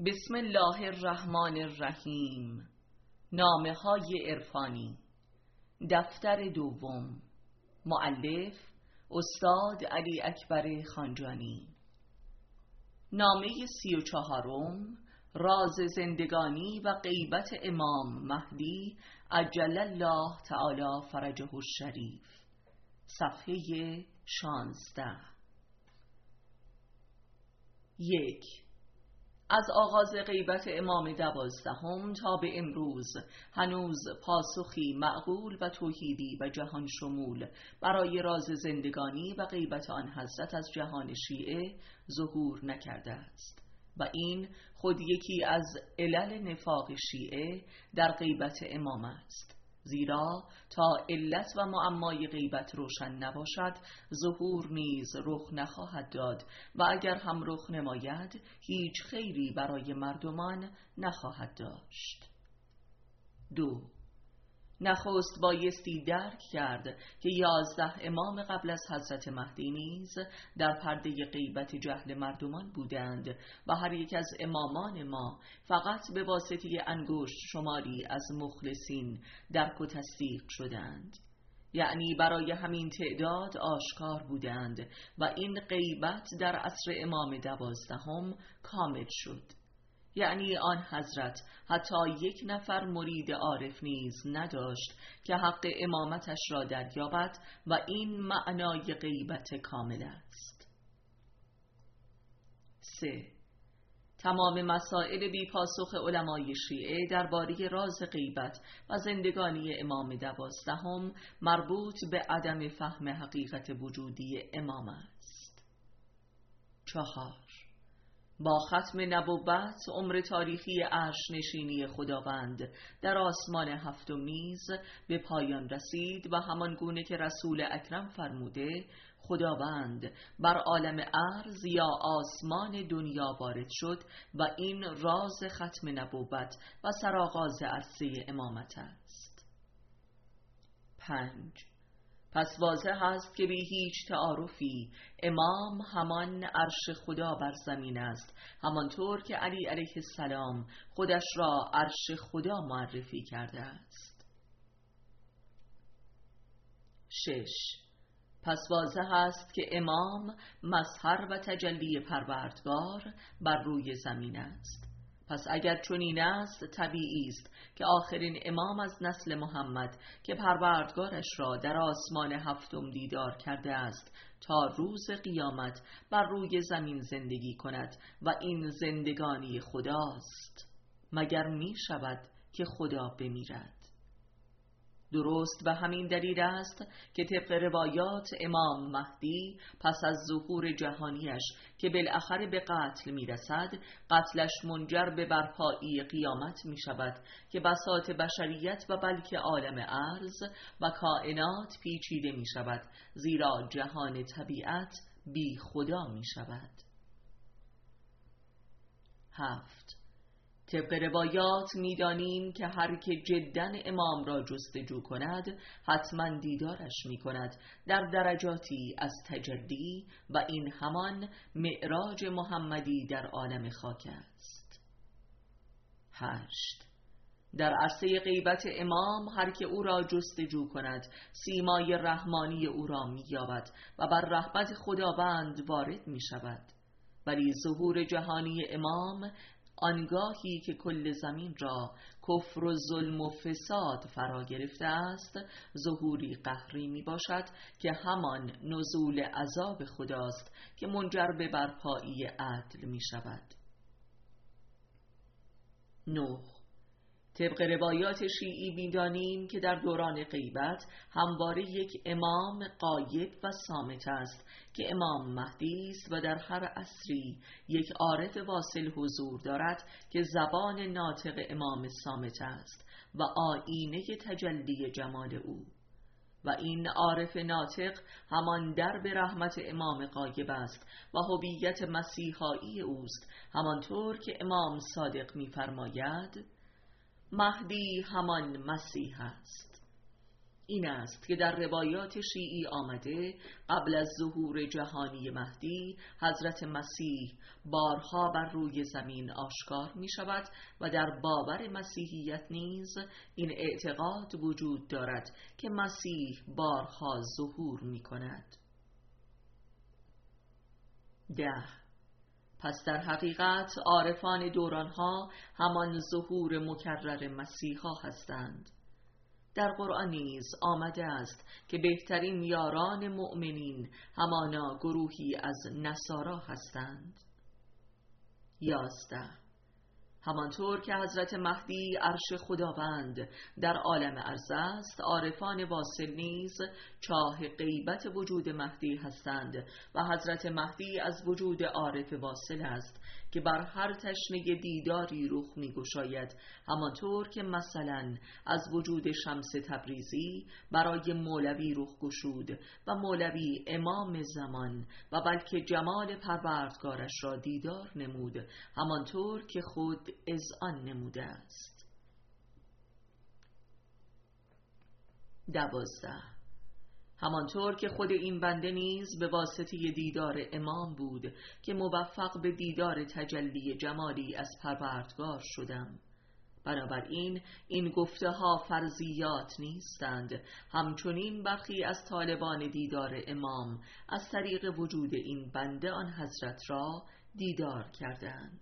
بسم الله الرحمن الرحیم. نامه های عرفانی، دفتر دوم. مؤلف استاد علی اکبر خانجانی. نامه 34، راز زندگانی و غیبت امام مهدی عجل الله تعالی فرجه الشریف، صفحه 16. 1. از آغاز غیبت امام 12 تا به امروز هنوز پاسخی معقول و توحیدی و جهان شمول برای راز زندگانی و غیبت آن حضرت از جهان شیعه ظهور نکرده است و این خود یکی از علل نفاق شیعه در غیبت امام است، زیرا تا علت و معمای غیبت روشن نباشد ظهور نیز رخ نخواهد داد و اگر هم رخ نماید هیچ خیری برای مردمان نخواهد داشت. 2. نخست بایستی درک کرد که 11 امام قبل از حضرت مهدی نیز در پرده غیبت جهل مردمان بودند و هر یک از امامان ما فقط به واسطه انگشت شماری از مخلصین درک و تصدیق شدند، یعنی برای همین تعداد آشکار بودند و این غیبت در عصر امام 12 کامل شد، یعنی آن حضرت حتی یک نفر مرید عارف نیز نداشت که حق امامتش را دریابد و این معنای غیبت کامل است. 3. تمام مسائل بی پاسخ علمای شیعه درباره راز غیبت و زندگانی امام 12 مربوط به عدم فهم حقیقت وجودی امام است. 4. با ختم نبوت عمر تاریخی عرش نشینی خداوند در آسمان هفتم نیز به پایان رسید و همان گونه که رسول اکرم فرموده خداوند بر عالم ارض یا آسمان دنیا وارد شد و این راز ختم نبوت و سرآغاز عرصه امامت است. 5. پس واضح است که بی هیچ تعارفی امام همان عرش خدا بر زمین است، همانطور که علی علیه السلام خودش را عرش خدا معرفی کرده است. 6. پس واضح است که امام مظهر و تجلی پروردگار بر روی زمین است. پس اگر چنین است طبیعی است که آخرین امام از نسل محمد که پروردگارش را در آسمان هفتم دیدار کرده است تا روز قیامت بر روی زمین زندگی کند و این زندگانی خداست، مگر می شود که خدا بمیرد؟ درست به همین دلیل است که طبق روایات امام مهدی پس از ظهور جهانیش که بالاخره به قتل می رسد، قتلش منجر به برپایی قیامت می شود که بساط بشریت و بلکه عالم ارض و کائنات پیچیده می شود، زیرا جهان طبیعت بی خدا می شود. 7. طبق روایات می‌دانیم که هر که جداً امام را جستجو کند حتما دیدارش می‌کند در درجاتی از تجلی و این همان معراج محمدی در عالم خاک است. 8. در عرصه غیبت امام هر که او را جستجو کند سیمای رحمانی او را می‌یابد و بر رحمت خداوند وارد می‌شود، ولی ظهور جهانی امام آنگاهی که کل زمین را کفر و ظلم و فساد فرا گرفته است ظهوری قهری می باشد که همان نزول عذاب خداست که منجر به برپایی عدل می شود. 9. طبق روایات شیعی می‌دانیم که در دوران غیبت همواره یک امام غایب و صامت است که امام مهدی است و در هر عصری یک عارف واصل حضور دارد که زبان ناطق امام صامت است و آیینه تجلی جمال او، و این عارف ناطق همان درب رحمت امام غایب است و هویت مسیحایی اوست، همانطور که امام صادق می‌فرماید مهدی همان مسیح است. این است که در روایات شیعی آمده قبل از ظهور جهانی مهدی حضرت مسیح بارها بر روی زمین آشکار می شود و در باور مسیحیت نیز این اعتقاد وجود دارد که مسیح بارها ظهور می کند. 10. پس در حقیقت عارفان دورانها همان ظهور مکرر مسیحا هستند. در قرآن نیز آمده است که بهترین یاران مؤمنین همانا گروهی از نصارا هستند. 11. همانطور که حضرت مهدی عرش خداوند در عالم ارض است، عارفان واصل نیز چاه غیبت وجود مهدی هستند و حضرت مهدی از وجود عارف واصل است که بر هر تشنه دیداری رخ می گشاید، همانطور که مثلا از وجود شمس تبریزی برای مولوی رخ گشود و مولوی امام زمان و بلکه جمال پروردگارش را دیدار نمود، همانطور که خود اذعان نموده است. 12. همانطور که خود این بنده نیز به واسطه دیدار امام بود که موفق به دیدار تجلی جمالی از پروردگار شدم. بنابراین این گفته ها فرضیات نیستند. همچنین برخی از طالبان دیدار امام از طریق وجود این بنده آن حضرت را دیدار کردند.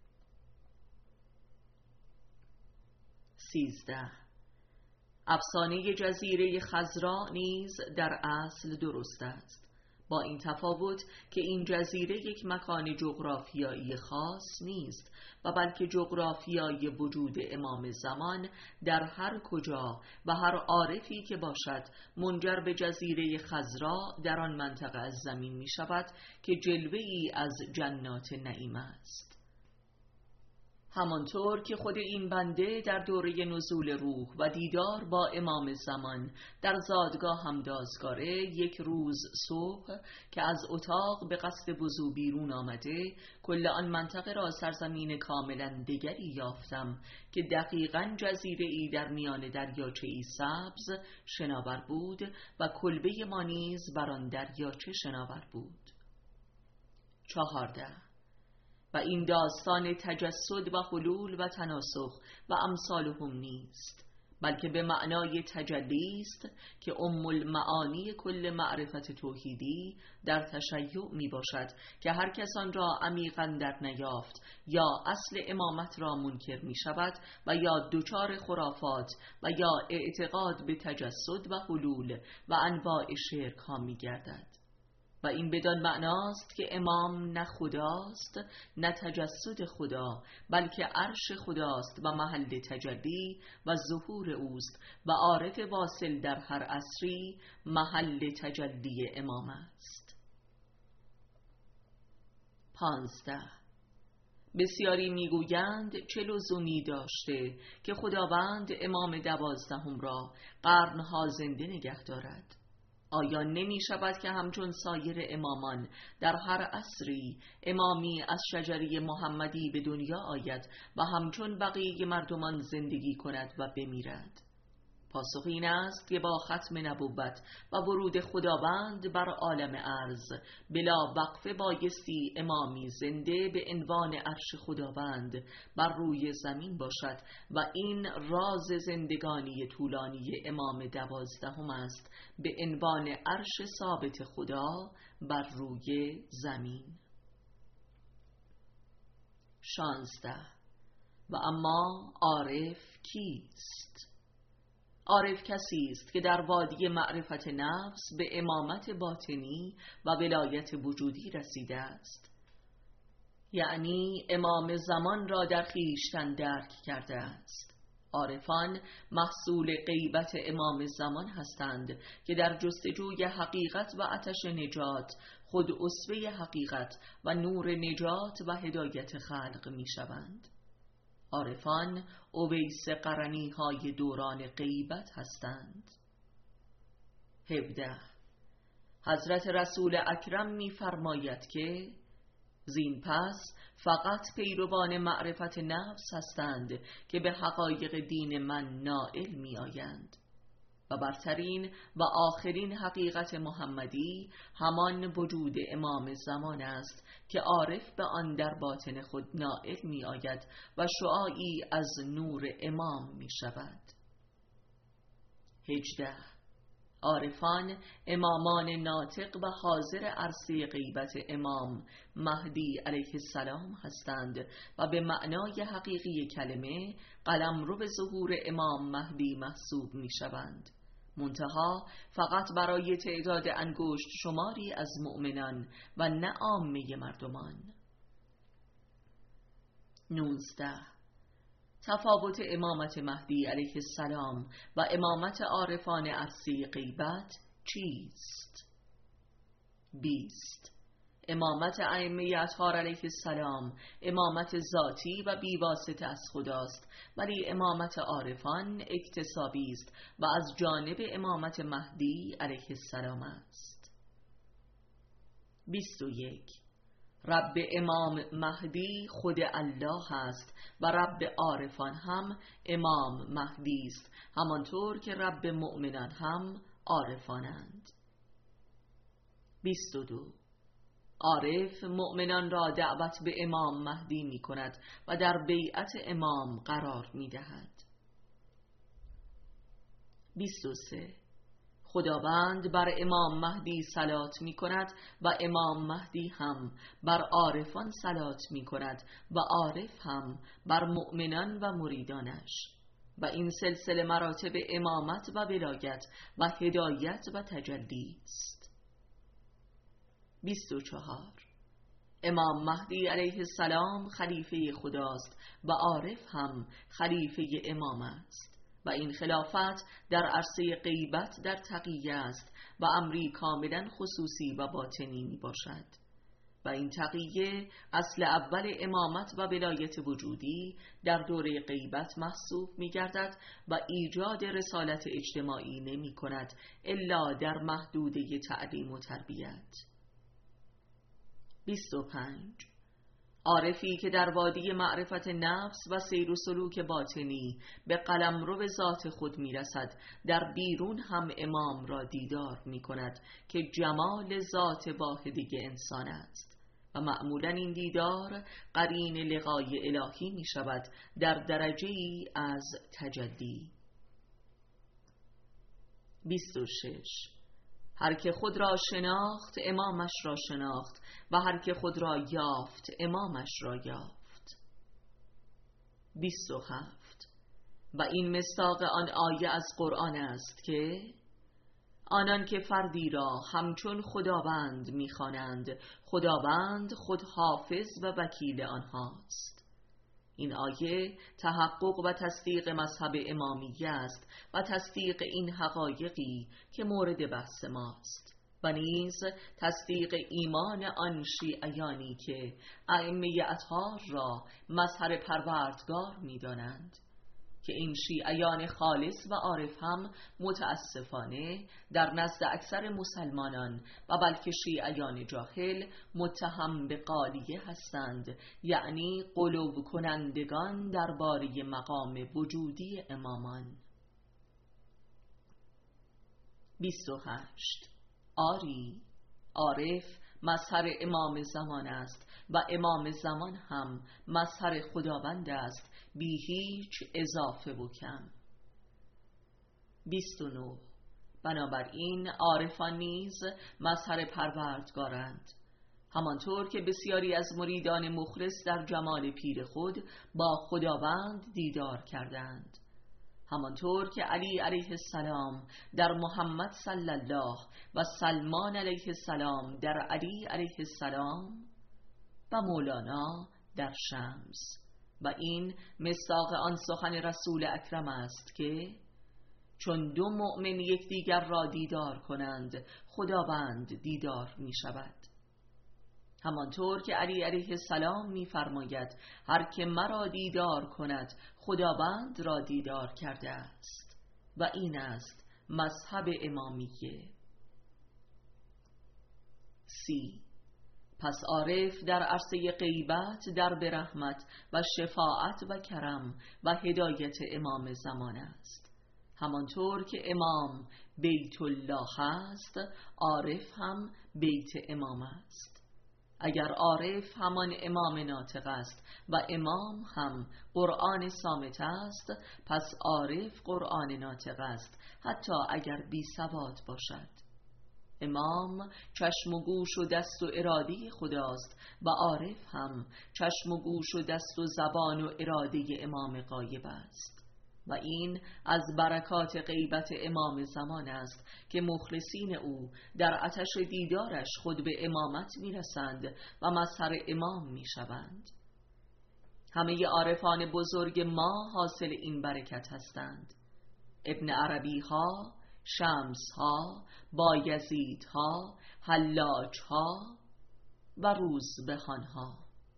13. افسانه جزیره خضرا نیز در اصل درست است، با این تفاوت که این جزیره یک مکان جغرافیایی خاص نیست و بلکه جغرافیای وجود امام زمان در هر کجا و هر عارفی که باشد منجر به جزیره خضرا در آن منطقه از زمین می شود که جلوه‌ای از جنات نعیم است. همانطور که خود این بنده در دوره نزول روح و دیدار با امام زمان در زادگاه همدازگاره یک روز صبح که از اتاق به قصد وضو بیرون آمده کل آن منطقه را سرزمین کاملا دیگری یافتم که دقیقاً جزیره ای در میان دریاچه ای سبز شناور بود و کلبه ما نیز بر آن دریاچه شناور بود. 14. و این داستان تجسد و حلول و تناسخ و امثالهم نیست، بلکه به معنای تجلی است که ام المعانی کل معرفت توحیدی در تشیع می باشد که هر کسان را عمیقاً در نیافت یا اصل امامت را منکر می شود و یا دچار خرافات و یا اعتقاد به تجسد و حلول و انواع شرک ها می گردد. و این بدان معناست که امام نه خداست نه تجسد خدا، بلکه عرش خداست و محل تجلی و ظهور اوست و عارف واصل در هر عصری محل تجلی امام است. 15. بسیاری میگویند چه لزومی داشته که خداوند امام 12 را قرنها زنده نگه دارد؟ آیا نمی شود که همچون سایر امامان در هر عصری امامی از شجره محمدی به دنیا آید و همچون بقیه مردمان زندگی کند و بمیرد؟ پاسخ این است که با ختم نبوت و ورود خداوند بر عالم ارض بلا وقفه بایستی امامی زنده به عنوان عرش خداوند بر روی زمین باشد و این راز زندگانی طولانی امام 12 است به عنوان عرش ثابت خدا بر روی زمین. 16. و اما عارف کیست؟ عارف کسی است که در وادی معرفت نفس به امامت باطنی و ولایت وجودی رسیده است، یعنی امام زمان را در خویشتن درک کرده است. عارفان محصول غیبت امام زمان هستند که در جستجوی حقیقت و آتش نجات خود اسوه حقیقت و نور نجات و هدایت خلق می شوند. عارفان اویس قرنی های دوران غیبت هستند. 17. حضرت رسول اکرم می فرماید که زین پس فقط پیروان معرفت نفس هستند که به حقایق دین من نائل می آیند. و برترین و آخرین حقیقت محمدی همان وجود امام زمان است که عارف به آن در باطن خود نائل می آید و شعاعی از نور امام می شود. 18. عارفان امامان ناطق و حاضر عرصه غیبت امام مهدی علیه السلام هستند و به معنای حقیقی کلمه قلمرو به ظهور امام مهدی محسوب می شوند، منتها فقط برای تعداد انگشت شماری از مؤمنان و نه عامه مردمان. 19. تفاوت امامت مهدی علیه السلام و امامت عارفان عرصه غیبت چیست؟ 20. امامت ائمه اطهار علیه السلام امامت ذاتی و بیواسطه از خداست، ولی امامت عارفان اکتسابی است و از جانب امامت مهدی علیه السلام است. 21. رب امام مهدی خود الله است و رب عارفان هم امام مهدی است، همانطور که رب مؤمنان هم عارفانند. 22. عارف مؤمنان را دعوت به امام مهدی می کند و در بیعت امام قرار می دهد. 23. خداوند بر امام مهدی صلات می کند و امام مهدی هم بر عارفان صلات می کند و عارف هم بر مؤمنان و مریدانش، و این سلسله مراتب امامت و ولایت و هدایت و تجلی است. 24. امام مهدی علیه السلام خلیفه خداست و عارف هم خلیفه امام است و این خلافت در عرصه غیبت در تقیه است و امری کاملا خصوصی و باطنی می باشد و این تقیه اصل اول امامت و ولایت وجودی در دوره غیبت محسوب می گردد و ایجاد رسالت اجتماعی نمی کند الا در محدوده تعلیم و تربیت. 25. عارفی که در وادی معرفت نفس و سیر و سلوک باطنی به قلمرو ذات خود می رسد، در بیرون هم امام را دیدار می کند که جمال ذات واحدی انسان است و معمولا این دیدار قرین لقای الهی می شود در درجه‌ای از تجلی. 26. هر که خود را شناخت امامش را شناخت و هر که خود را یافت امامش را یافت. 27. و این مصداق آن آیه از قرآن است که آنان که فردی را همچون خداوند می‌خوانند خداوند خود حافظ و وکیل آنهاست. این آیه تحقق و تصدیق مذهب امامیه است و تصدیق این حقایقی که مورد بحث ماست و نیز تصدیق ایمان آن شیعیانی که ائمه اطهار را مظهر پروردگار می دانند، که این شیعیان خالص و عارف هم متاسفانه در نزد اکثر مسلمانان و بلکه شیعیان جاهل متهم به غالیه هستند، یعنی غلو کنندگان درباره مقام وجودی امامان. 28. آری، عارف مظهر امام زمان است و امام زمان هم مظهر خداوند است، بی هیچ اضافه و کم. 29. بنابراین عارفان نیز مظهر پروردگارند، همانطور که بسیاری از مریدان مخلص در جمال پیر خود با خداوند دیدار کردند، همانطور که علی علیه السلام در محمد صلی الله و سلمان علیه السلام در علی علیه السلام و مولانا در شمس. و این مصداق آن سخن رسول اکرم است که چون دو مؤمن یکدیگر را دیدار کنند خداوند دیدار می شود. همانطور که علی علیه السلام می فرماید هر که مرا دیدار کند خداوند را دیدار کرده است و این است مذهب امامیه. 30. پس عارف در عرصه غیبت در به رحمت و شفاعت و کرم و هدایت امام زمان است، همانطور که امام بیت الله است، عارف هم بیت امام است. اگر عارف همان امام ناطق است و امام هم قرآن صامت است، پس عارف قرآن ناطق است، حتی اگر بی سواد باشد. امام چشم و گوش و دست و اراده خداست و عارف هم چشم و گوش و دست و زبان و اراده امام غایب است. و این از برکات غیبت امام زمان است که مخلصین او در آتش دیدارش خود به امامت میرسند و مظهر امام میشوند. همه عارفان بزرگ ما حاصل این برکت هستند. ابن عربی ها، شمس ها، بایزید ها، حلاج ها و روزبهان ها.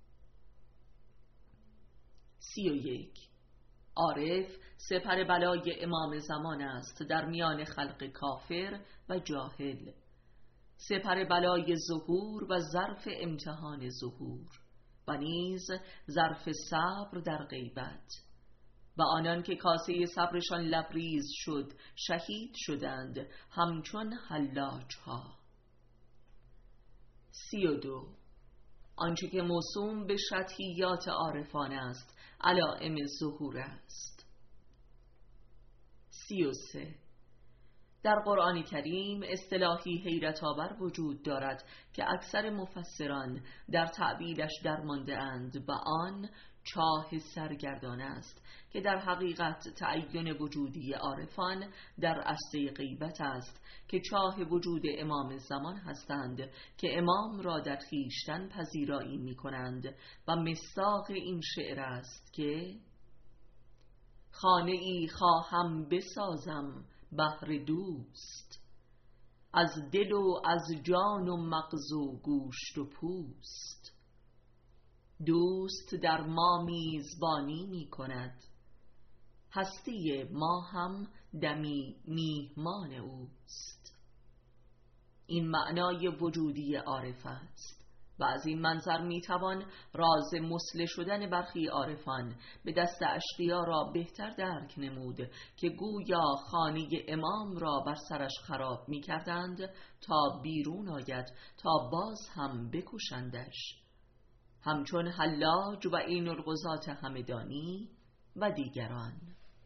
31. عارف سپر بلای امام زمان است در میان خلق کافر و جاهل، سپر بلای ظهور و ظرف امتحان ظهور و نیز ظرف صبر در غیبت. و آنان که کاسه صبرشان لبریز شد شهید شدند همچون حلاج ها. 32. آنچه که موسوم به شطحیات عارفان است علائم ظهور است. 33. در قرآن کریم اصطلاحی حیرت آور وجود دارد که اکثر مفسران در تعبیرش درمانده اند و آن چاه سرگردان است که در حقیقت تعین وجودی عارفان در عرصه غیبت است که چاه وجود امام زمان هستند که امام را در خویشتن پذیرایی می کنند و مصداق این شعر است که خانه ای خواهم بسازم بهر دوست، از دل و از جان و مغز و گوشت و پوست. دوست در ما میزبانی می کند، هستی ما هم دمی میهمان اوست. این معنای وجودی عارف است و از این منظر میتوان راز مسلح شدن برخی عارفان به دست اشقیا را بهتر درک نمود که گویا خانه امام را بر سرش خراب میکردند تا بیرون آید تا باز هم بکشندش، همچون حلاج و عین القضات همدانی و دیگران.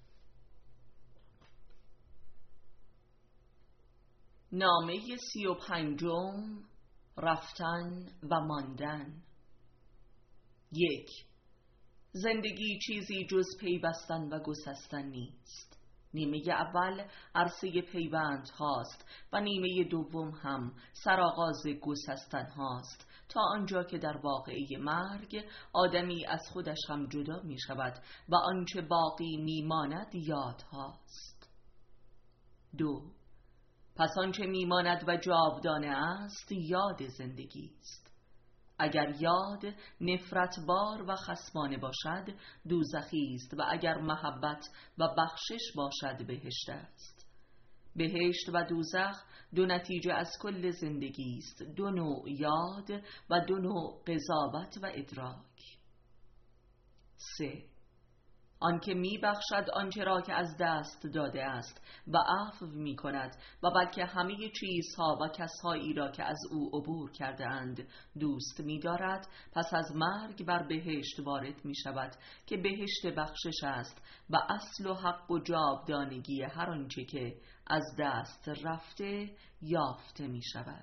نامه 35. رفتن و ماندن. 1. زندگی چیزی جز پیوستن و گسستن نیست. نیمه اول عرصه پیوند هاست و نیمه دوم هم سرآغاز گسستن هاست، تا آنجا که در واقعه مرگ آدمی از خودش هم جدا می شود و آنچه باقی می ماند یاد هاست. 2. پس آنچه می ماند و جاودانه است یاد زندگی است. اگر یاد نفرتبار و خصمانه باشد دوزخی است و اگر محبت و بخشش باشد بهشت است. بهشت و دوزخ دو نتیجه از کل زندگی است، دو نوع یاد و دو نوع قضاوت و ادراک. 3. آنکه می بخشد آنچه را که از دست داده است و عفو می کند و بلکه همه چیزها و کسهایی را که از او عبور کرده اند دوست می دارد، پس از مرگ بر بهشت وارد می شود که بهشت بخشش است و اصل و حق و جاودانگی هر آنچه که از دست رفته یافته می شود.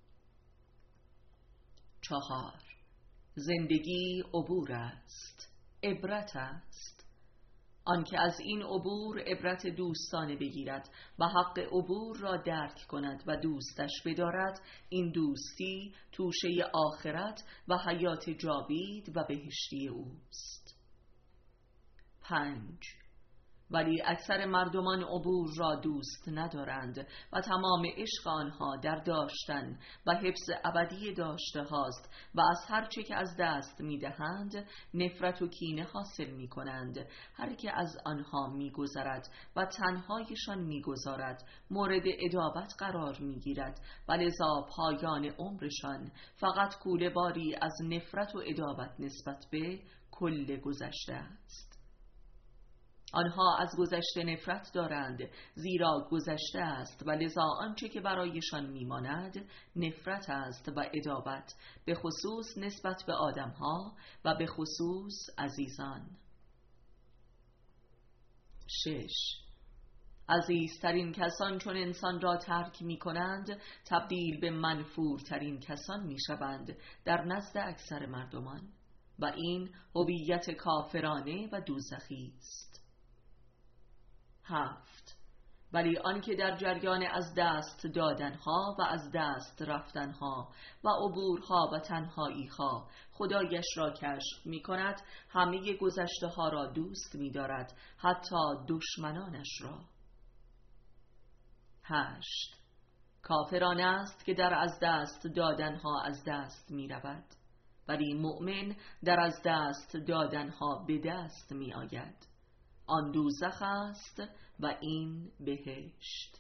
4. زندگی عبور است، عبرت است. آنکه از این عبور عبرت دوستانه بگیرد و حق عبور را درک کند و دوستش بدارد، این دوستی توشه آخرت و حیات جاوید و بهشتی اوست. 5. ولی اکثر مردمان عبور را دوست ندارند و تمام عشق آنها در داشتن و حفظ ابدی داشته هاست و از هر چه که از دست میدهند نفرت و کینه حاصل می کنند. هر که از آنها میگذرد و تنهایشان میگذارد مورد ادابت قرار میگیرد و لذا پایان عمرشان فقط کوله باری از نفرت و ادابت نسبت به کل گذشته است. آنها از گذشته نفرت دارند، زیرا گذشته است و لذا آنچه که برایشان میماند نفرت است و عداوت، به خصوص نسبت به آدمها و به خصوص عزیزان. 6. عزیزترین کسان چون انسان را ترک می کنند تبدیل به منفورترین کسان می شوند در نزد اکثر مردمان و این هویت کافرانه و دوزخی است. 7. ولی آنکه در جریان از دست دادنها و از دست رفتنها و عبورها و تنهاییها خدایش را کشف می کند، همه گذشته ها را دوست می دارد، حتی دشمنانش را. 8. کافران است که در از دست دادنها از دست می رود، ولی مؤمن در از دست دادنها به دست می آید. آن دوزخ است و این بهشت.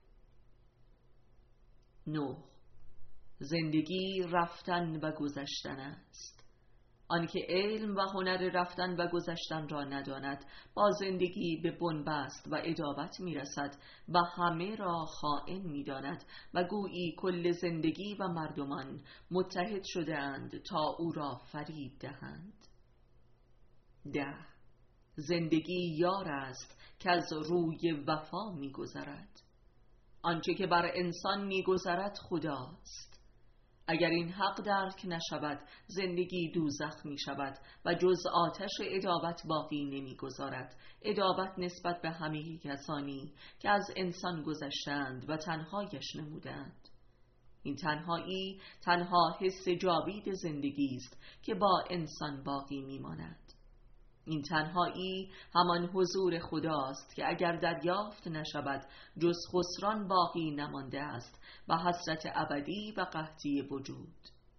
9. زندگی رفتن و گذشتن است. آنکه علم و هنر رفتن و گذشتن را نداند با زندگی به بنبست و عداوت میرسد و همه را خائن میداند و گویی کل زندگی و مردمان متحد شده اند تا او را فریب دهند. 10. زندگی یار است که از روی وفا میگذرد. آنچه که بر انسان میگذرد خداست. اگر این حق درک نشود زندگی دوزخ می شود و جز آتش عداوت باقی نمی گذارد. عداوت نسبت به همه کسانی که از انسان گذشتند و تنهایش نمودند. این تنهایی تنها حس جاوید زندگی است که با انسان باقی می ماند. این تنهایی همان حضور خداست که اگر دریافت نشود جز خسران باقی نمانده است و حسرت ابدی و قحطی وجود.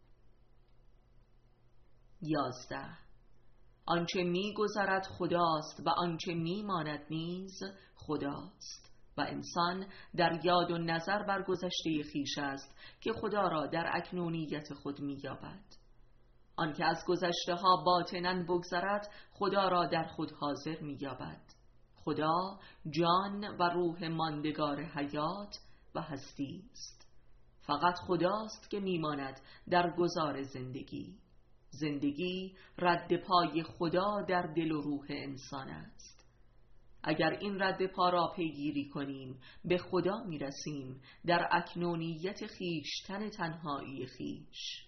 11. آنچه می‌گذرد خداست و آنچه می‌ماند نیز خداست و انسان در یاد و نظر بر گذشته خویش است که خدا را در اکنونیت خود می‌یابد. آنکه از گذشته ها باطناً بگذرد خدا را در خود حاضر می‌یابد. خدا جان و روح ماندگار حیات و هستی است. فقط خداست که میماند در گذار زندگی. زندگی رد پای خدا در دل و روح انسان است. اگر این رد پا را پیگیری کنیم به خدا میرسیم در اکنونیت خویشتن تنهایی خویش.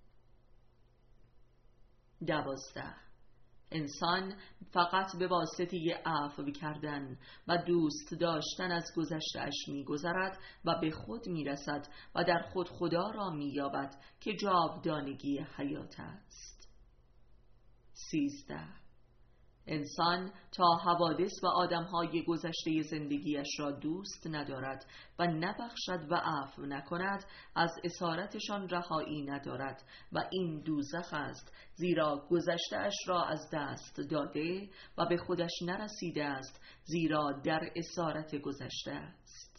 12. انسان فقط به واسطه عفو کردن و دوست داشتن از گذشته‌اش می‌گذرد و به خود می‌رسد و در خود خدا را می‌یابد که جاودانگی حیات است. 13. انسان تا حوادث و آدم‌های گذشته زندگیش را دوست ندارد و نبخشد و عفو نکند از اسارتشان رهایی ندارد و این دوزخ است، زیرا گذشته‌اش را از دست داده و به خودش نرسیده است، زیرا در اسارت گذشته است.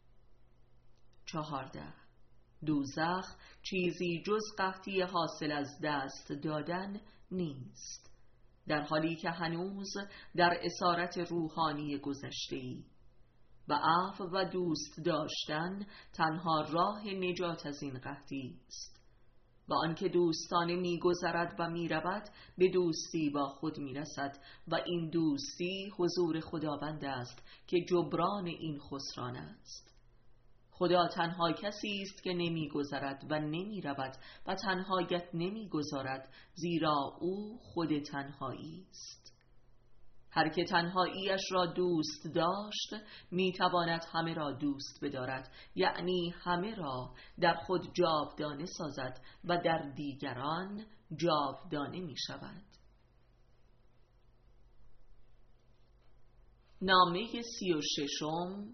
14. دوزخ چیزی جز قحطی حاصل از دست دادن نیست، در حالی که هنوز در اسارت روحانی گذشته‌ای و عفو و دوست داشتن تنها راه نجات از این قحطی است و آنکه دوستانه می‌گذرد و می‌رود به دوستی با خود می‌رسد و این دوستی حضور خداوند است که جبران این خسران است. خدا تنها کسی است که نمی‌گذرد و نمی‌رود و تنهایت نمی‌گذارد، زیرا او خود تنهایی است. هر که تنهاییش را دوست داشت می‌تواند همه را دوست بدارد، یعنی همه را در خود جاودانه سازد و در دیگران جاودانه می‌شود. نامه 36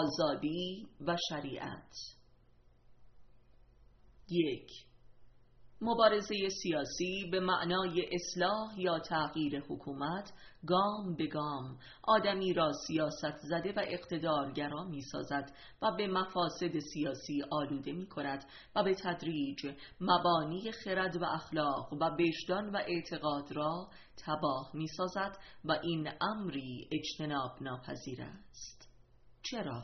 آزادی و شریعت. 1. مبارزه سیاسی به معنای اصلاح یا تغییر حکومت گام به گام آدمی را سیاست زده و اقتدارگرا می سازد و به مفاسد سیاسی آلوده می کند و به تدریج مبانی خرد و اخلاق و وجدان و اعتقاد را تباه می سازد و این امری اجتناب ناپذیر است. چرا؟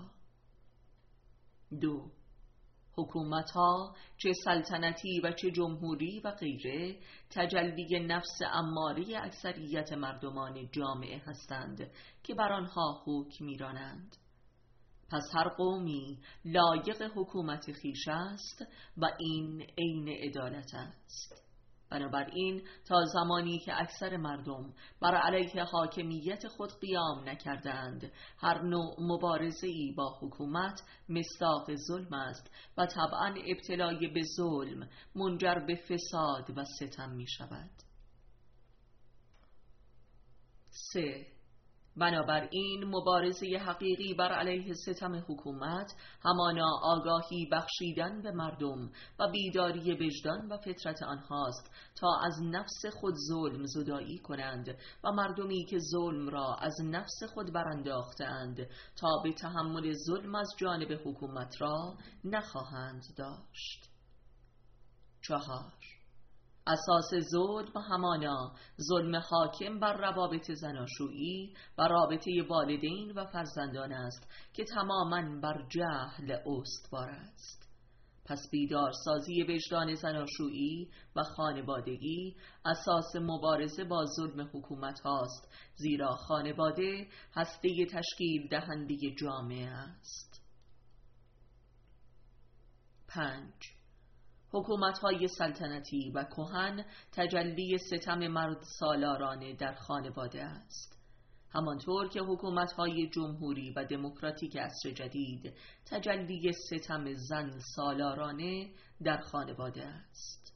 2. حکومت‌ها چه سلطنتی و چه جمهوری و غیره تجلی نفس اماره اکثریت مردمان جامعه هستند که بر آنها حکم می‌رانند. پس هر قومی لایق حکومت خویش است و این عین عدالت است. بنابراین تا زمانی که اکثر مردم بر علیه حاکمیت خود قیام نکردند، هر نوع مبارزه‌ای با حکومت مصداق ظلم است و طبعاً ابتلای به ظلم منجر به فساد و ستم می شود. 3. بنابراین مبارزه حقیقی بر علیه ستم حکومت همانا آگاهی بخشیدن به مردم و بیداری وجدان و فطرت آنهاست تا از نفس خود ظلم زدایی کنند و مردمی که ظلم را از نفس خود برانداختند تا به تحمل ظلم از جانب حکومت را نخواهند داشت. 4. اساس ظلم همانا ظلم حاکم بر روابط زناشویی و رابطه والدین و فرزندان است که تماماً بر جهل استوار است. پس بیدارسازی وجدان زناشویی و خانوادگی اساس مبارزه با ظلم حکومت هاست، زیرا خانواده هسته تشکیل دهنده جامعه است. 5. حکومت‌های سلطنتی و کهن تجلی ستم مرد سالارانه در خانواده است، همانطور که حکومت‌های جمهوری و دموکراتیک عصر جدید تجلی ستم زن سالارانه در خانواده است.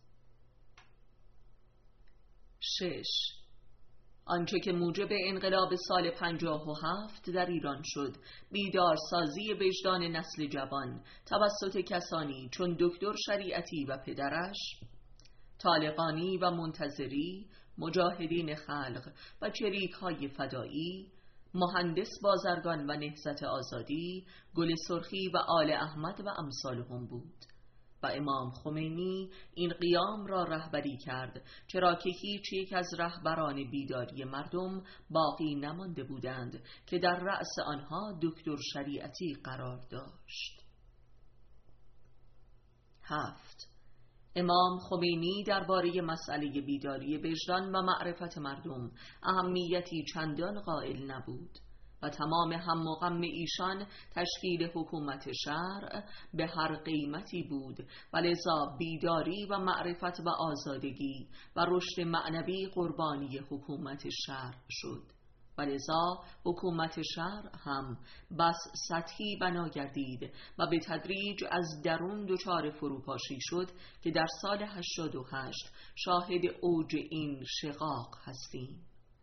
6. آنچه که موجب انقلاب سال 57 در ایران شد، بیدارسازی وجدان نسل جوان توسط کسانی چون دکتر شریعتی و پدرش، طالقانی و منتظری، مجاهدین خلق و چریک‌های فدایی، مهندس بازرگان و نهضت آزادی، گل سرخی و آل احمد و امثالهم بود. و امام خمینی این قیام را رهبری کرد، چرا که هیچ یک از رهبران بیداری مردم باقی نمانده بودند که در رأس آنها دکتر شریعتی قرار داشت. 7. امام خمینی درباره مسئله بیداری وجدان و معرفت مردم اهمیتی چندان قائل نبود و تمام هم و غم ایشان تشکیل حکومت شرع به هر قیمتی بود و لذا بیداری و معرفت و آزادگی و رشد معنوی قربانی حکومت شرع شد و لذا حکومت شرع هم بس سطحی بنا گردید و به تدریج از درون دچار فروپاشی شد که در سال 88 شاهد اوج این شقاق هستیم.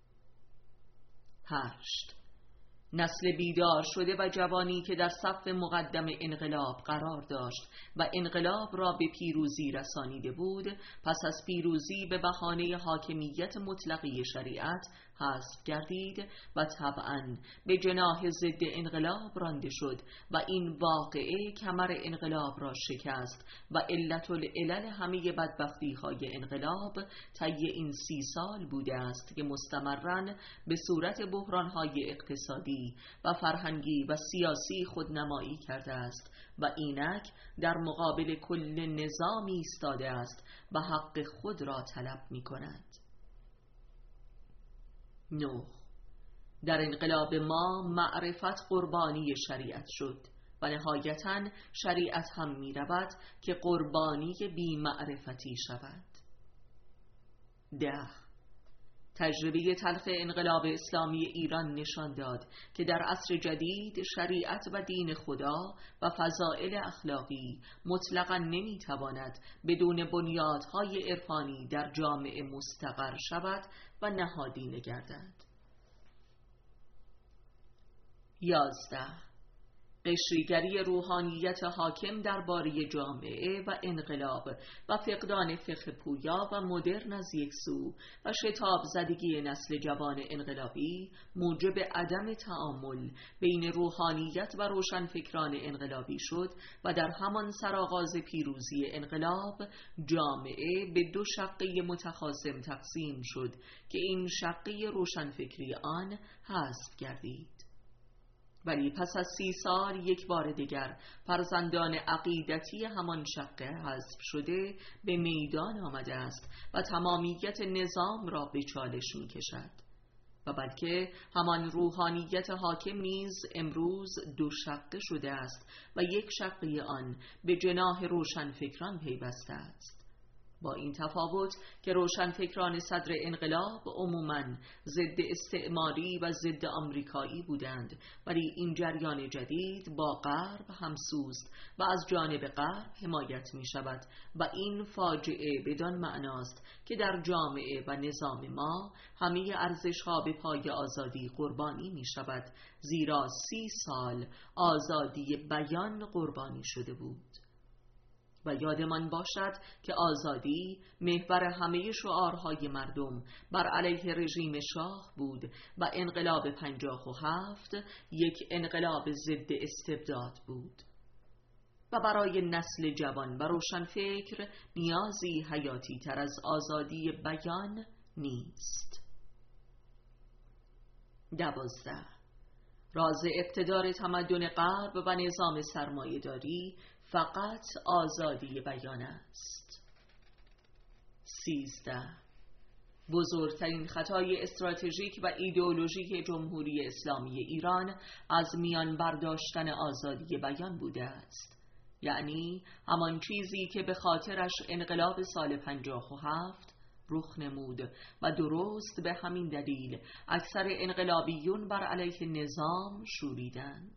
8. نسل بیدار شده و جوانی که در صف مقدم انقلاب قرار داشت و انقلاب را به پیروزی رسانیده بود، پس از پیروزی به بهانه حاکمیت مطلقه شریعت حذف گردید و طبعاً به جناح ضد انقلاب رانده شد و این واقعه کمر انقلاب را شکست و علت العلل همه بدبختی های انقلاب طی این 30 سال بوده است که مستمراً به صورت بحران های اقتصادی و فرهنگی و سیاسی خودنمایی کرده است و اینک در مقابل کل نظامی ایستاده است و حق خود را طلب می کند. 9. در انقلاب ما معرفت قربانی شریعت شد و نهایتاً شریعت هم می رود که قربانی بی معرفتی شود. 10. تجربه تلخ انقلاب اسلامی ایران نشان داد که در عصر جدید شریعت و دین خدا و فضائل اخلاقی مطلقاً نمیتواند بدون بنیادهای عرفانی در جامعه مستقر شود و نهادینه گردد. 11. قشریگری روحانیت حاکم درباره جامعه و انقلاب و فقدان فقه پویا و مدرن از یک سو و شتاب زدگی نسل جوان انقلابی موجب عدم تعامل بین روحانیت و روشنفکران انقلابی شد و در همان سرآغاز پیروزی انقلاب جامعه به دو شقه متخاصم تقسیم شد که این شقه روشنفکری آن حذف گردید. ولی پس از 30 سال یک بار دیگر فرزندان عقیدتی همان شقه حذف شده به میدان آمده است و تمامیت نظام را به چالش می کشد و بلکه همان روحانیت حاکم نیز امروز دو شقه شده است و یک شقه آن به جناح روشنفکران پیوسته است، با این تفاوت که روشنفکران صدر انقلاب عموماً ضد استعماری و ضد آمریکایی بودند، ولی این جریان جدید با غرب همسوست و از جانب غرب حمایت می شود و این فاجعه بدان معناست که در جامعه و نظام ما همه ارزش‌ها به پای آزادی قربانی می شود، زیرا 30 سال آزادی بیان قربانی شده بود. و یادمان باشد که آزادی محور همه شعارهای مردم بر علیه رژیم شاه بود و انقلاب 57 یک انقلاب ضد استبداد بود و برای نسل جوان و روشنفکر نیازی حیاتی تر از آزادی بیان نیست. 12. راز اقتدار تمدن غرب و نظام سرمایه‌داری فقط آزادی بیان است. 13. بزرگترین خطای استراتژیک و ایدئولوژیک جمهوری اسلامی ایران از میان برداشتن آزادی بیان بوده است، یعنی همان چیزی که به خاطرش انقلاب سال 57 رخ نمود و درست به همین دلیل اکثر انقلابیون بر علیه نظام شوریدند.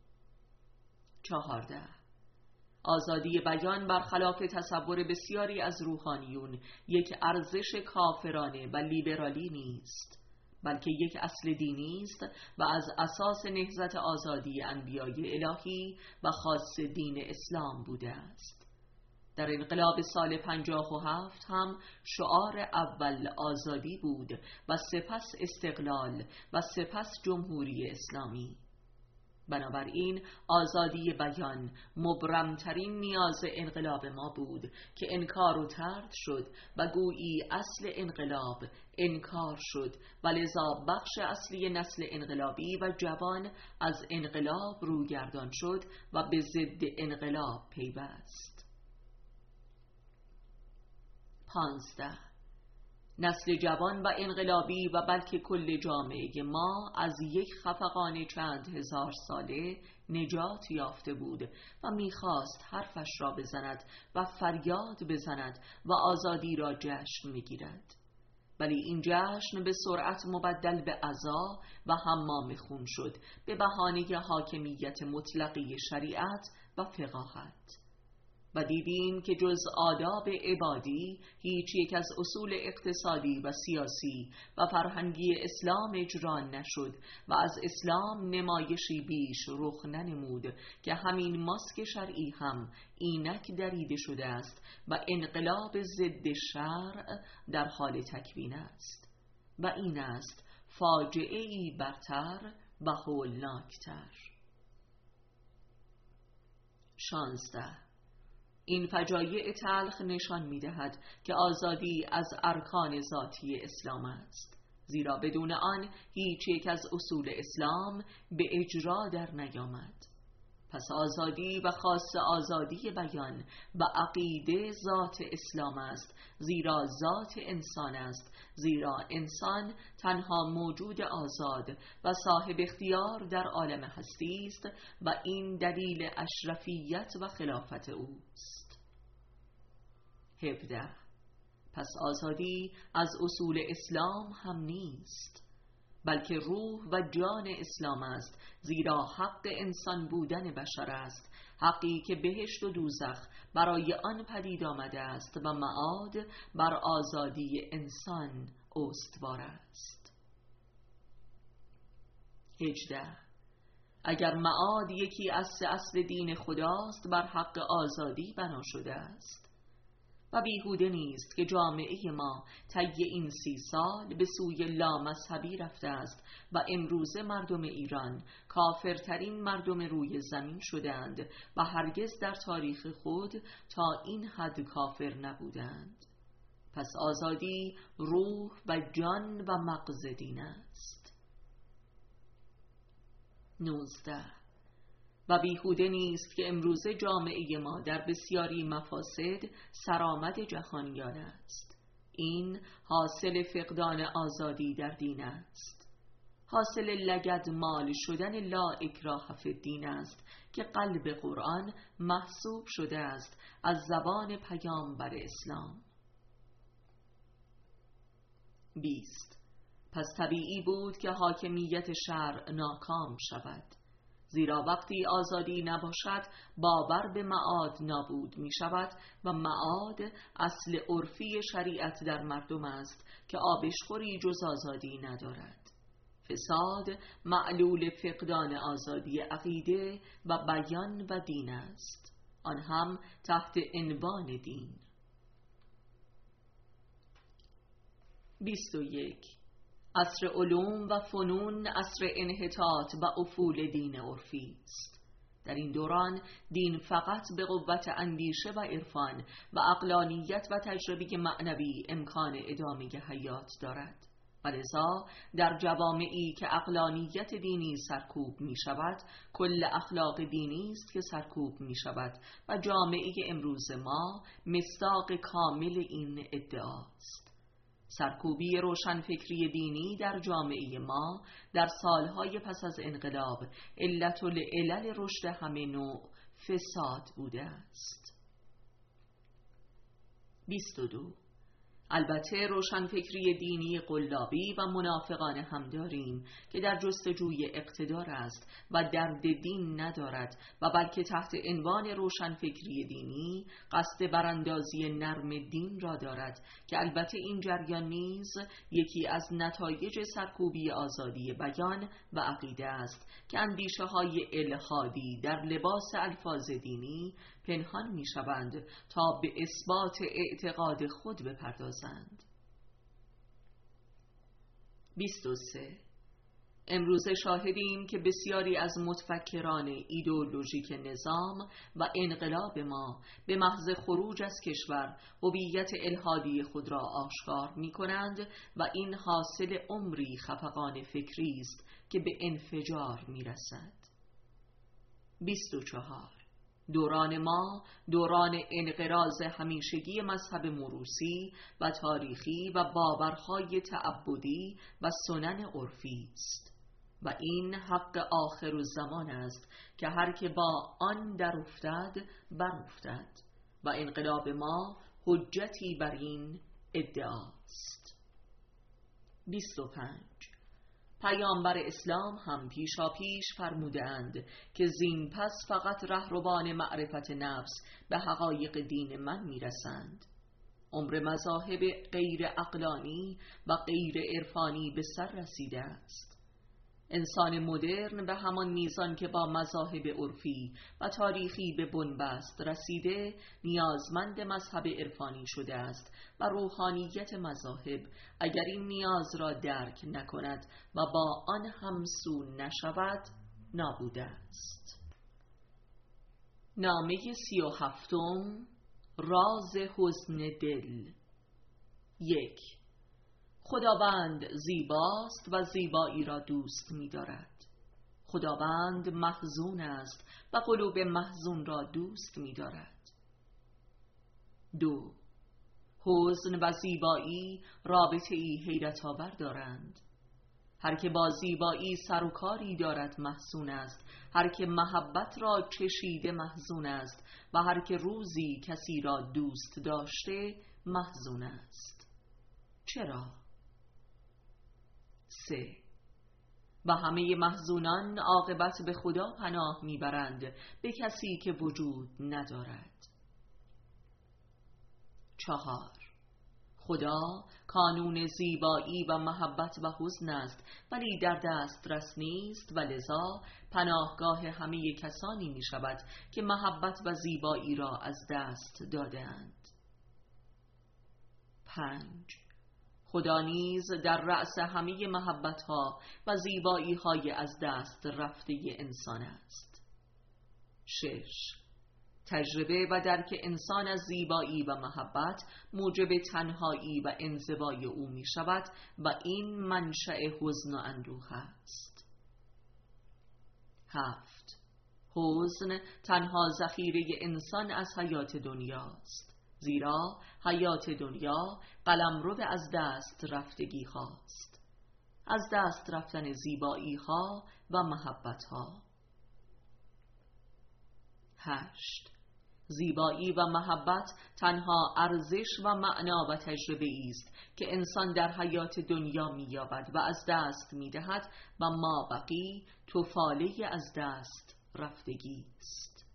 14. آزادی بیان برخلاف تصور بسیاری از روحانیون یک ارزش کافرانه و لیبرالی نیست، بلکه یک اصل دینی است و از اساس نهضت آزادی انبیای الهی و خاص دین اسلام بوده است. در انقلاب سال 57 هم شعار اول آزادی بود و سپس استقلال و سپس جمهوری اسلامی. بنابراین آزادی بیان مبرمترین نیاز انقلاب ما بود که انکار و طرد شد و گویی اصل انقلاب انکار شد و لذا بخش اصلی نسل انقلابی و جوان از انقلاب روگردان شد و به ضد انقلاب پیوست. 15. نسل جوان و انقلابی و بلکه کل جامعه ما از یک خفقان چند هزار ساله نجات یافته بود و میخواست حرفش را بزند و فریاد بزند و آزادی را جشن میگیرد، ولی این جشن به سرعت مبدل به عزا و حمام خون شد به بهانه حاکمیت مطلقه شریعت و فقاهت. و دیدیم که جز آداب عبادی هیچ یک از اصول اقتصادی و سیاسی و فرهنگی اسلام اجرا نشد و از اسلام نمایشی بیش رخ ننمود که همین ماسک شرعی هم اینک دریده شده است و انقلاب ضد شرع در حال تکوین است و این است فاجعه‌ای برتر و هولناکتر. 16. این فجایع تلخ نشان می‌دهد که آزادی از ارکان ذاتی اسلام است، زیرا بدون آن هیچ یک از اصول اسلام به اجرا در نیامد. پس آزادی و خاص آزادی بیان و عقیده ذات اسلام است، زیرا ذات انسان است، زیرا انسان تنها موجود آزاد و صاحب اختیار در عالم هستی است و این دلیل اشرفیت و خلافت اوست. 17. پس آزادی از اصول اسلام هم نیست، بلکه روح و جان اسلام است، زیرا حق انسان بودن بشر است، حقی که بهشت و دوزخ برای آن پدید آمده است و معاد بر آزادی انسان استوار است. 18. اگر معاد یکی از سه اصل دین خداست بر حق آزادی بنا شده است و بیهوده نیست که جامعه ما طی این 30 سال به سوی لامذهبی رفته است و امروزه مردم ایران کافرترین مردم روی زمین شدند و هرگز در تاریخ خود تا این حد کافر نبودند. پس آزادی روح و جان و مغز دین است. 19. و بیهوده نیست که امروزه جامعه ما در بسیاری مفاسد سرآمد جهانیان است. این حاصل فقدان آزادی در دین است، حاصل لگدمال شدن لا اکراه فی الدین است که قلب قرآن محسوب شده است از زبان پیامبر اسلام. 20. پس طبیعی بود که حاکمیت شرع ناکام شود، زیرا وقتی آزادی نباشد باور به معاد نابود می شود و معاد اصل عرفی شریعت در مردم است که آبشخوری جز آزادی ندارد. فساد معلول فقدان آزادی عقیده و بیان و دین است، آن هم تحت عنوان دین. 21. عصر علوم و فنون عصر انحطاط و افول دین عرفی است. در این دوران دین فقط به قوت اندیشه و عرفان و عقلانیت و تجربه معنوی امکان ادامه حیات دارد و لذا در جوامعی که عقلانیت دینی سرکوب می شود کل اخلاق دینی است که سرکوب می شود و جامعه امروز ما مصداق کامل این ادعاست. سرکوبی روشنفکری دینی در جامعه ما در سالهای پس از انقلاب علت العلل رشد همه نوع فساد بوده است. 22. البته روشنفکری دینی قلابی و منافقانه هم داریم که در جستجوی اقتدار است و درد دین ندارد و بلکه تحت عنوان روشنفکری دینی قصد براندازی نرم دین را دارد که البته این جریان نیز یکی از نتایج سرکوبی آزادی بیان و عقیده است که اندیشه های الحادی در لباس الفاظ دینی پنهان می شوند تا به اثبات اعتقاد خود بپردازند. 23. امروزه شاهدیم که بسیاری از متفکران ایدئولوژیک نظام و انقلاب ما به محض خروج از کشور هویت الحادی خود را آشکار می کنند و این حاصل عمری خفقان فکری است که به انفجار می رسد. 24. دوران ما دوران انقراض همیشگی مذهب موروثی و تاریخی و باورهای تعبدی و سنن عرفی است و این حق آخر الزمان است که هر که با آن در افتد بر افتد و انقلاب ما حجتی بر این ادعاست. 25. پیامبر اسلام هم پیشاپیش فرمودند که زین پس فقط رهروان معرفت نفس به حقایق دین من میرسند. عمر مذاهب غیر عقلانی و غیر عرفانی به سر رسیده است. انسان مدرن به همان میزان که با مذاهب عرفی و تاریخی به بنبست رسیده نیازمند مذهب عرفانی شده است و روحانیت مذاهب اگر این نیاز را درک نکند و با آن همسو نشود نابوده است. نامه 37. راز حزن دل. 1. خداوند زیباست و زیبایی را دوست می دارد. خداوند محزون است و قلوب محزون را دوست می دارد. 2. حزن و زیبایی رابطه ای حیرت آور دارند. هر که با زیبایی سر و کاری دارد محزون است، هر که محبت را چشیده محزون است و هر که روزی کسی را دوست داشته محزون است. چرا؟ 3. و همه محزونان عاقبت به خدا پناه میبرند به کسی که وجود ندارد. 4. خدا کانون زیبایی و محبت و حزن است، ولی در دسترس نیست و لذا پناهگاه همه کسانی می شود که محبت و زیبایی را از دست داده‌اند. 5. خدا نیز در رأس همه محبت‌ها و زیبایی‌های از دست رفته انسان است. 6. تجربه و درک انسان از زیبایی و محبت موجب تنهایی و انزوای او می شود و این منشأ حزن و اندوه است. 7. حزن تنها ذخیره انسان از حیات دنیاست، زیرا حیات دنیا قلمرو از دست رفتگی هاست، از دست رفتن زیبایی ها و محبت ها. 8. زیبایی و محبت تنها ارزش و معنا و تجربه است که انسان در حیات دنیا می‌یابد و از دست می‌دهد و ما بقی طفاله از دست رفتگی است.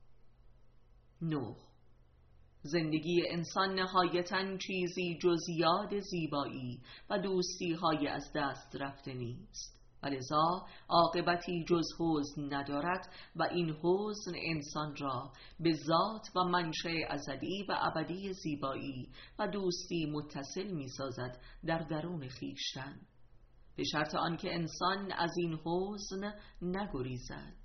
9. زندگی انسان نهایتاً چیزی جز یاد زیبایی و دوستی‌های از دست رفته نیست، ولذا عاقبتی جز حزن ندارد و این حزن انسان را به ذات و منشأ ازلی و ابدی زیبایی و دوستی متصل می سازد در درون خویشتن، به شرط آنکه انسان از این حزن نگریزد.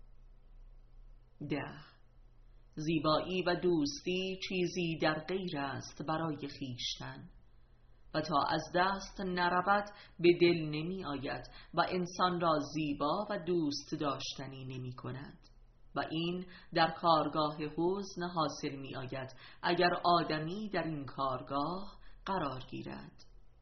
10. زیبایی و دوستی چیزی در غیر است برای خویشتن و تا از دست نرود به دل نمی آید و انسان را زیبا و دوست داشتنی نمی کند و این در کارگاه حزن حاصل می آید اگر آدمی در این کارگاه قرار گیرد.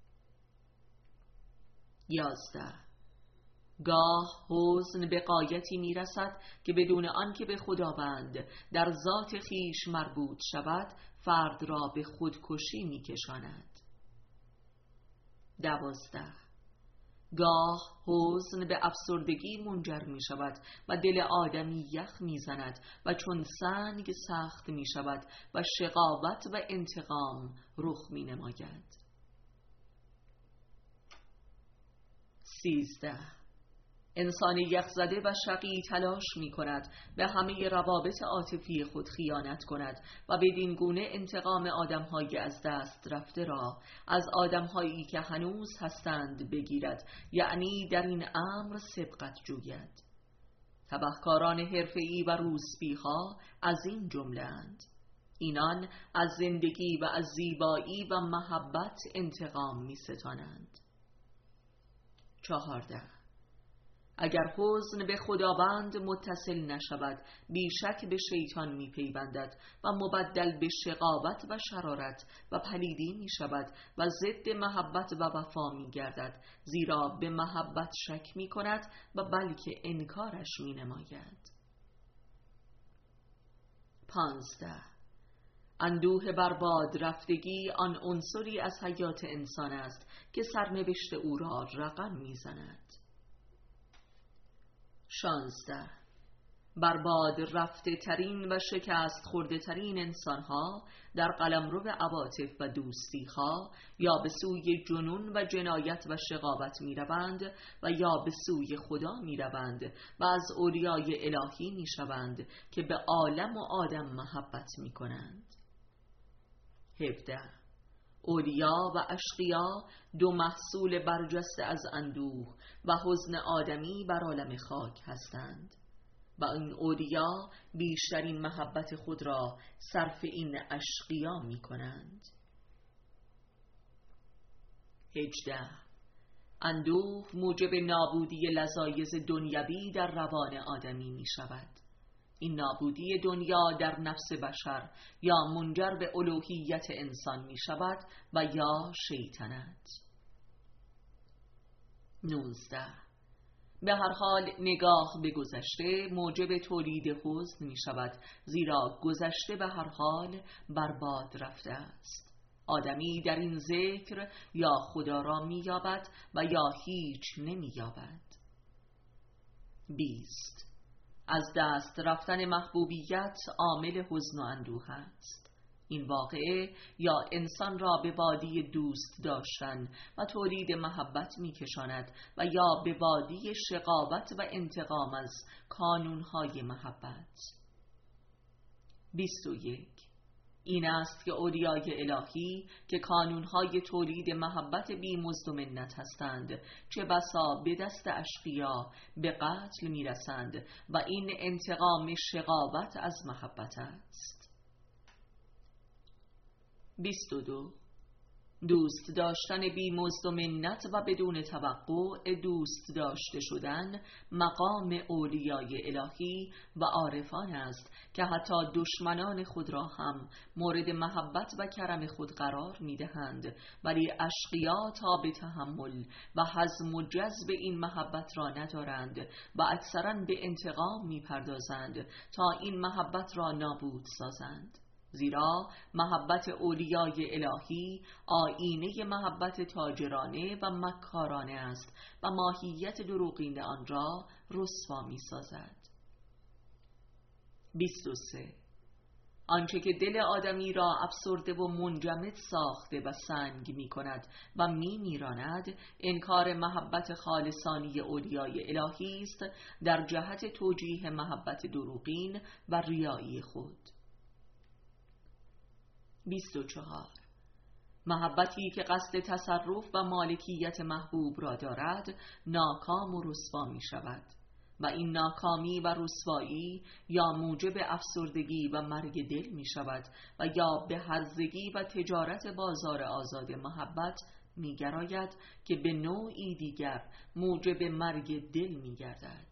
11. گاه حزن به غایتی می رسد که بدون آنکه به خداوند در ذات خویش مربوط شود فرد را به خودکشی می کشاند. 12. گاه حزن به افسردگی منجر می شود و دل آدمی یخ می زند و چون سنگ سخت می شود و شقاوت و انتقام رخ می نماید. 13. انسان یخزده و شقی تلاش می کند به همه روابط عاطفی خود خیانت کند و بدین گونه انتقام آدم‌های از دست رفته را از آدم‌هایی که هنوز هستند بگیرد، یعنی در این امر سبقت جوید. تبهکاران حرفه‌ای و روسپی‌ها از این جمله اند. اینان از زندگی و از زیبایی و محبت انتقام می ستانند. 14. اگر حزن به خداوند متصل نشود بیشک به شیطان می پیوندد و مبدل به شقاوت و شرارت و پلیدی می شود و ضد محبت و وفا می گردد، زیرا به محبت شک می کند و بلکه انکارش می نماید. 15. اندوه برباد رفتگی آن عنصری از حیات انسان است که سرنوشت او را رقم می زند. 16. برباد رفته ترین و شکست خورده ترین انسانها در قلمرو عواطف و دوستیها یا به سوی جنون و جنایت و شقاوت می روند و یا به سوی خدا می روند و از اولیای الهی می شوند که به عالم و آدم محبت می کنند. 17. اولیا و اشقیا دو محصول برجسته از اندوه و حزن آدمی بر عالم خاک هستند و این اولیا بیشترین محبت خود را صرف این اشقیا می کنند. 18. اندوه موجب نابودی لذایذ دنیوی در روان آدمی می شود. این نابودی دنیا در نفس بشر یا منجر به الوهیت انسان می شود و یا شیطنت. 19. به هر حال نگاه به گذشته موجب تولید حزن می شود، زیرا گذشته به هر حال برباد رفته است. آدمی در این ذکر یا خدا را می یابد و یا هیچ نمی یابد. 20. از دست رفتن محبوبیت عامل حزن و اندوه است. این واقعه یا انسان را به وادی دوست داشتن و تولید محبت می‌کشاند و یا به وادی شقاوت و انتقام از کانونهای محبت. 21. این است که اولیای الهی که کانونهای تولید محبت بی‌مزد و منت هستند، چه بسا به دست اشقیا به قتل می‌رسند و این انتقام شقاوت از محبت است. 22. دوست داشتن بی‌مزد و منت و بدون توقع دوست داشته شدن مقام اولیای الهی و عارفان است که حتی دشمنان خود را هم مورد محبت و کرم خود قرار می‌دهند، ولی اشقیا تا به تحمل و هضم و جذب این محبت را ندارند و اکثراً به انتقام می‌پردازند تا این محبت را نابود سازند. زیرا محبت اولیای الهی آیینه محبت تاجرانه و مکارانه است و ماهیت دروغین آن را رسوا می سازد. 23. آنچه که دل آدمی را افسرده و منجمد ساخته و سنگ می کند و می میراند انکار محبت خالصانی اولیای الهی است در جهت توجیه محبت دروغین و ریایی خود. 24. محبتی که قصد تصرف و مالکیت محبوب را دارد ناکام و رسوا می شود و این ناکامی و رسوایی یا موجب افسردگی و مرگ دل می شود و یا به هرزگی و تجارت بازار آزاد محبت می گراید که به نوعی دیگر موجب مرگ دل می گردد.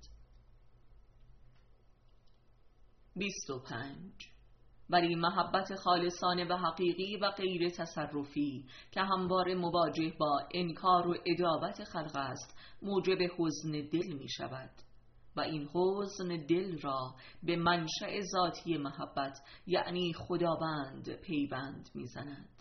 25. ولی محبت خالصانه و حقیقی و غیر تصرفی که همواره مواجه با انکار و عداوت خلق است موجب حزن دل می شود و این حزن دل را به منشأ ذاتی محبت یعنی خداوند پیوند می زند.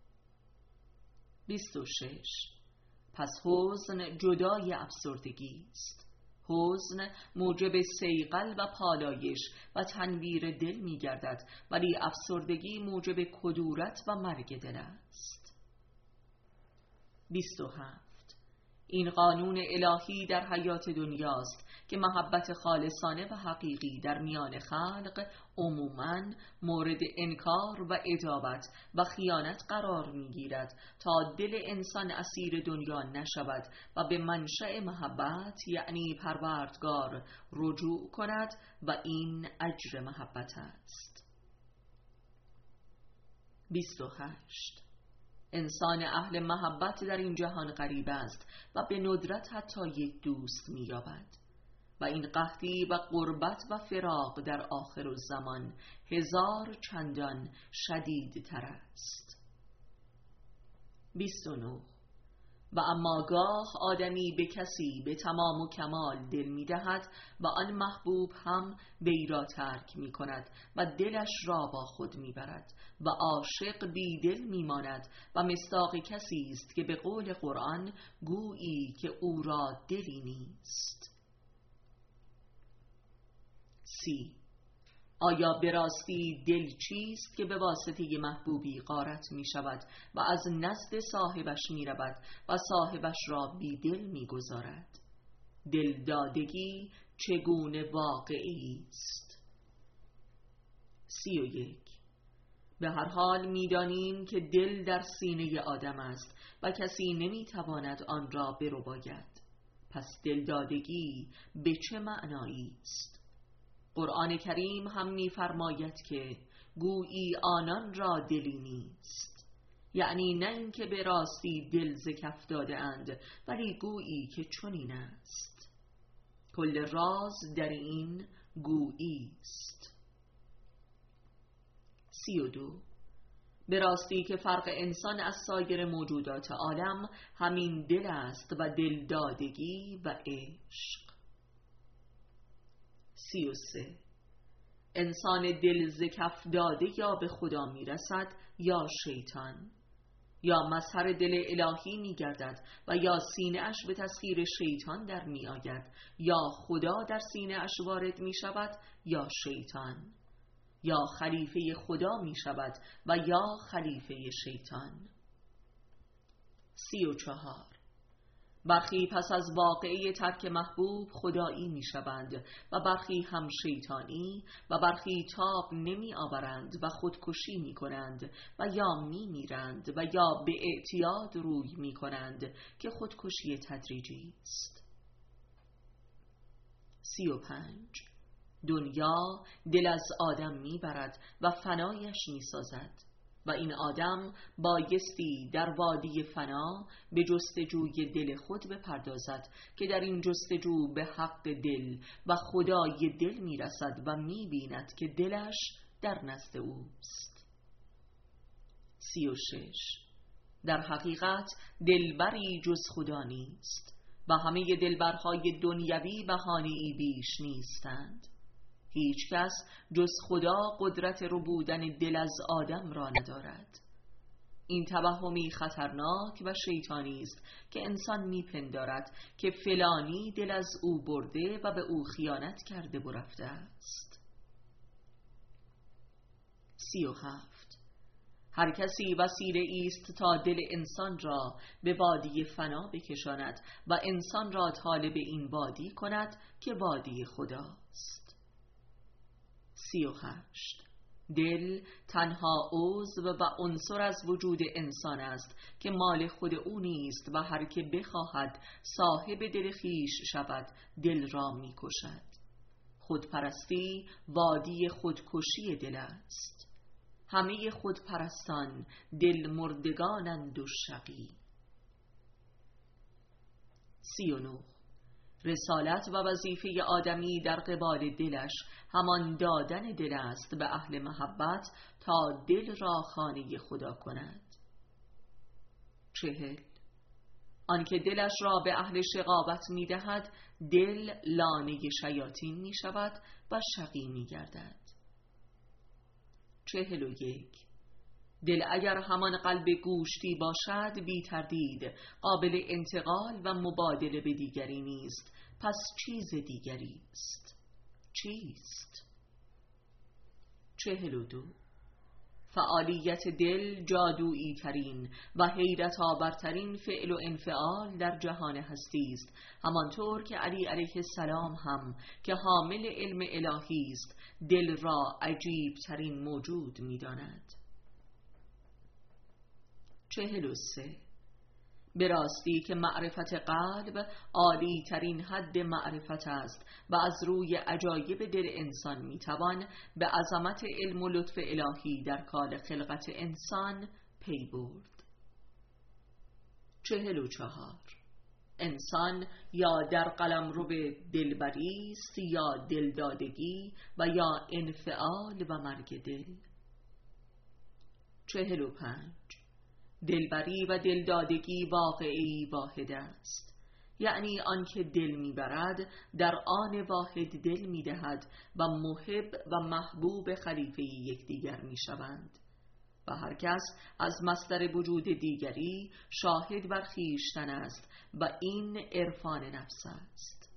26. پس حزن جدای افسردگی است. حزن موجب صیقل و پالایش و تنویر دل می گردد، ولی افسردگی موجب کدورت و مرگ دل است. 27. این قانون الهی در حیات دنیاست که محبت خالصانه و حقیقی در میان خلق عموماً مورد انکار و عداوت و خیانت قرار می‌گیرد تا دل انسان اسیر دنیا نشود و به منشأ محبت یعنی پروردگار رجوع کند و این اجر محبت است. 28. انسان اهل محبت در این جهان غریب است و به ندرت حتی یک دوست می‌یابد و این قحطی و غربت و فراق در آخر الزمان 1000 چندان شدیدتر است. 29. و اما گاه آدمی به کسی به تمام و کمال دل می دهد و آن محبوب هم وی را ترک می کند و دلش را با خود می برد و عاشق بی دل می ماند و مصداق کسی است که به قول قرآن گویی که او را دلی نیست. 30. آیا به راستی دل چیست که به واسطه محبوبی غارت می شود و از نزد صاحبش می رود و صاحبش را بی دل می گذارد؟ دلدادگی چگونه واقعی است؟ 31. به هر حال می دانیم که دل در سینه آدم است و کسی نمی تواند آن را برباید. پس دلدادگی به چه معنایی است؟ قرآن کریم هم می‌فرماید که گویی آنان را دلی نیست، یعنی نه اینکه به راستی دل ز کف داده اند، ولی گویی که چنین است. کل راز در این گویی است. 32. به راستی که فرق انسان از سایر موجودات عالم همین دل است و دلدادگی و عشق. 33. انسان دل ز کف داده یا به خدا می رسد یا شیطان، یا مظهر دل الهی می گردد و یا سینه اش به تسخیر شیطان در می آید، یا خدا در سینه اش وارد می شود یا شیطان، یا خلیفه خدا می شود و یا خلیفه شیطان. 34. برخی پس از واقعه ترک محبوب خدایی می شوند و برخی هم شیطانی و برخی تاب نمی آورند و خودکشی می کنند و یا می میرند و یا به اعتیاد روی می کنند که خودکشی تدریجی است. 35. دنیا دل از آدم می برد و فنایش می سازد و این آدم بایستی در وادی فنا به جستجوی دل خود بپردازد که در این جستجو به حق دل و خدای دل می رسد و می بیند که دلش در نزد اوست. 36. در حقیقت دلبری جز خدا نیست و همه دلبرهای دنیوی بهانه‌ای بیش نیستند. هیچ کس جز خدا قدرت ربودن دل از آدم را ندارد. این توهمی خطرناک و شیطانی است که انسان میپندارد که فلانی دل از او برده و به او خیانت کرده و رفته است. 37. هر کسی وسیله است تا دل انسان را به وادی فنا بکشاند و انسان را طالب این وادی کند که وادی خداست. 38. دل تنها عضو و عنصر از وجود انسان است که مال خود او نیست و هر که بخواهد صاحب دل خویش شود دل را می کشد. خودپرستی وادی خودکشی دل است. همه خودپرستان دل مردگانند و شقی. 39. رسالت و وظیفه آدمی در قبال دلش همان دادن دل است به اهل محبت تا دل را خانه خدا کند. 40. آنکه دلش را به اهل شقاوت می دهد دل لانه شیاطین می شود و شقی می گردد. 41. دل اگر همان قلب گوشتی باشد بی تردید قابل انتقال و مبادله به دیگری نیست، پس چیز دیگری است. چیست؟ 42. فعالیت دل جادویی ترین و حیرت آورترین فعل و انفعال در جهان هستی است، همانطور که علی علیه السلام هم که حامل علم الهی است دل را عجیب ترین موجود می داند. 43. به راستی که معرفت قلب عالی ترین حد معرفت است و از روی عجایب دل انسان میتوان به عظمت علم و لطف الهی در کار خلقت انسان پی برد. 44. انسان یا در قلمرو دلبری است یا دلدادگی و یا انفعال و مرگ دل. 45. دلبری و دلدادگی واقعی واحد است، یعنی آنکه دل میبرد در آن واحد دل میدهد و محب و محبوب خلیفه یکدیگر میشوند و هر کس از مصدر وجود دیگری شاهد بر خویشتن است و این عرفان نفس است.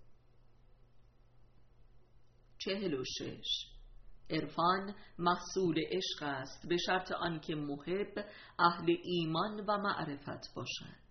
46. عرفان محصول عشق است به شرط آنکه محب اهل ایمان و معرفت باشد.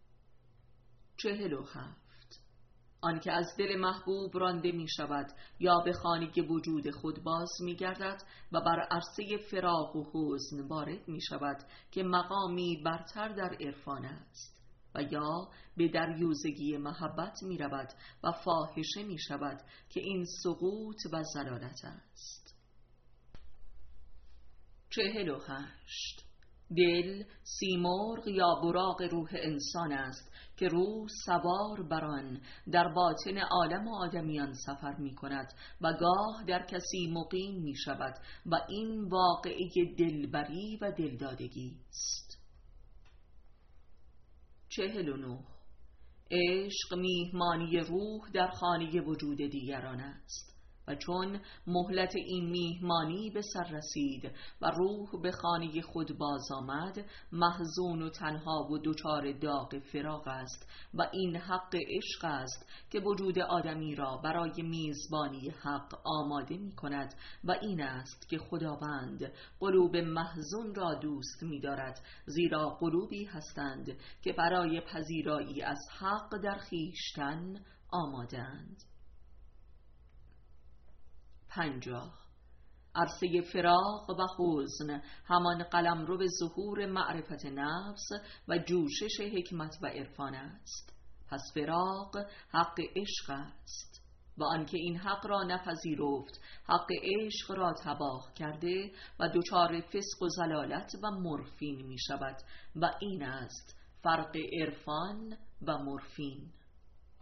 47. آنکه از دل محبوب رانده می شود یا به خانه وجود خود باز می گردد و بر عرصه فراق و حزن وارد می شود که مقامی برتر در عرفان است و یا به دریوزگی محبت می رود و فاحشه می شود که این سقوط و ضلالت است. 48. دل سیمرغ یا براق روح انسان است که روح سوار بر آن در باطن عالم آدمیان سفر می کند و گاه در کسی مقیم می شود و این واقعه دلبری و دلدادگی است. 49. عشق میهمانی روح در خانه وجود دیگران است و چون مهلت این میهمانی به سر رسید و روح به خانه خود باز آمد، محزون و تنها و دچار داغ فراق است و این حق عشق است که وجود آدمی را برای میزبانی حق آماده می کند و این است که خداوند قلوب محزون را دوست می دارد، زیرا قلوبی هستند که برای پذیرایی از حق در خویشتن آماده‌اند. 50. عرصه فراق و حزن همان قلمرو به ظهور معرفت نفس و جوشش حکمت و عرفان است. پس فراق حق عشق است و آنکه این حق را نپذیرفت حق عشق را تباه کرده و دچار فسق و ضلالت و مرفین می شود و این است فرق عرفان و مرفین.